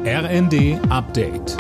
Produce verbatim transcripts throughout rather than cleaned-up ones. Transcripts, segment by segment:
R N D Update.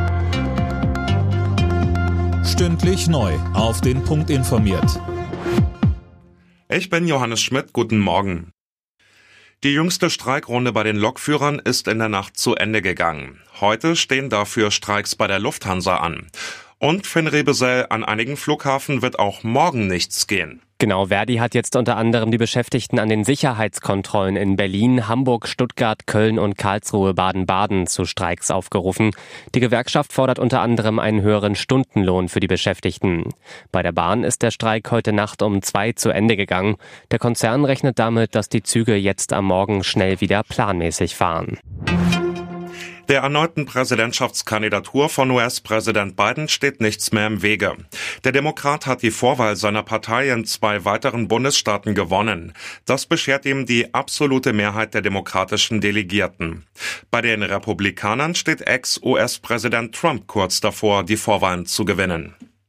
Stündlich neu auf den Punkt informiert. Ich bin Johannes Schmidt, guten Morgen. Die jüngste Streikrunde bei den Lokführern ist in der Nacht zu Ende gegangen. Heute stehen dafür Streiks bei der Lufthansa an. Und Finn Rebesell, an einigen Flughafen wird auch morgen nichts gehen. Genau, Verdi hat jetzt unter anderem die Beschäftigten an den Sicherheitskontrollen in Berlin, Hamburg, Stuttgart, Köln und Karlsruhe, Baden-Baden zu Streiks aufgerufen. Die Gewerkschaft fordert unter anderem einen höheren Stundenlohn für die Beschäftigten. Bei der Bahn ist der Streik heute Nacht um zwei zu Ende gegangen. Der Konzern rechnet damit, dass die Züge jetzt am Morgen schnell wieder planmäßig fahren. Der erneuten Präsidentschaftskandidatur von U S-Präsident Biden steht nichts mehr im Wege. Der Demokrat hat die Vorwahl seiner Partei in zwei weiteren Bundesstaaten gewonnen. Das beschert ihm die absolute Mehrheit der demokratischen Delegierten. Bei den Republikanern steht Ex-U S-Präsident Trump kurz davor, die Vorwahlen zu gewinnen.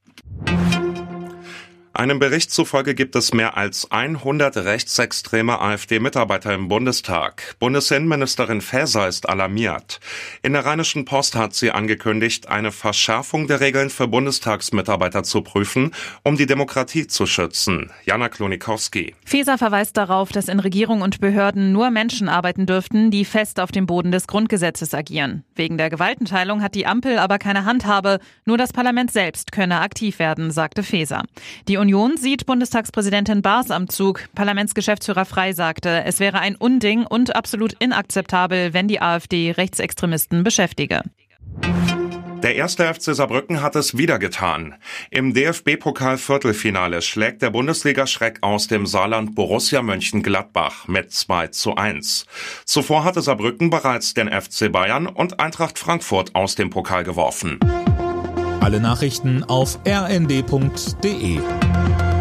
Einem Bericht zufolge gibt es mehr als hundert rechtsextreme AfD-Mitarbeiter im Bundestag. Bundesinnenministerin Faeser ist alarmiert. In der Rheinischen Post hat sie angekündigt, eine Verschärfung der Regeln für Bundestagsmitarbeiter zu prüfen, um die Demokratie zu schützen. Jana Klonikowski. Faeser verweist darauf, dass in Regierung und Behörden nur Menschen arbeiten dürften, die fest auf dem Boden des Grundgesetzes agieren. Wegen der Gewaltenteilung hat die Ampel aber keine Handhabe. Nur das Parlament selbst könne aktiv werden, sagte Faeser. Die Union sieht Bundestagspräsidentin Baas am Zug. Parlamentsgeschäftsführer Frey sagte, es wäre ein Unding und absolut inakzeptabel, wenn die AfD Rechtsextremisten beschäftige. Der erste F C Saarbrücken hat es wieder getan. Im D F B-Pokal-Viertelfinale schlägt der Bundesliga-Schreck aus dem Saarland Borussia Mönchengladbach mit zwei zu eins. Zuvor hatte Saarbrücken bereits den F C Bayern und Eintracht Frankfurt aus dem Pokal geworfen. Alle Nachrichten auf r n d punkt d e.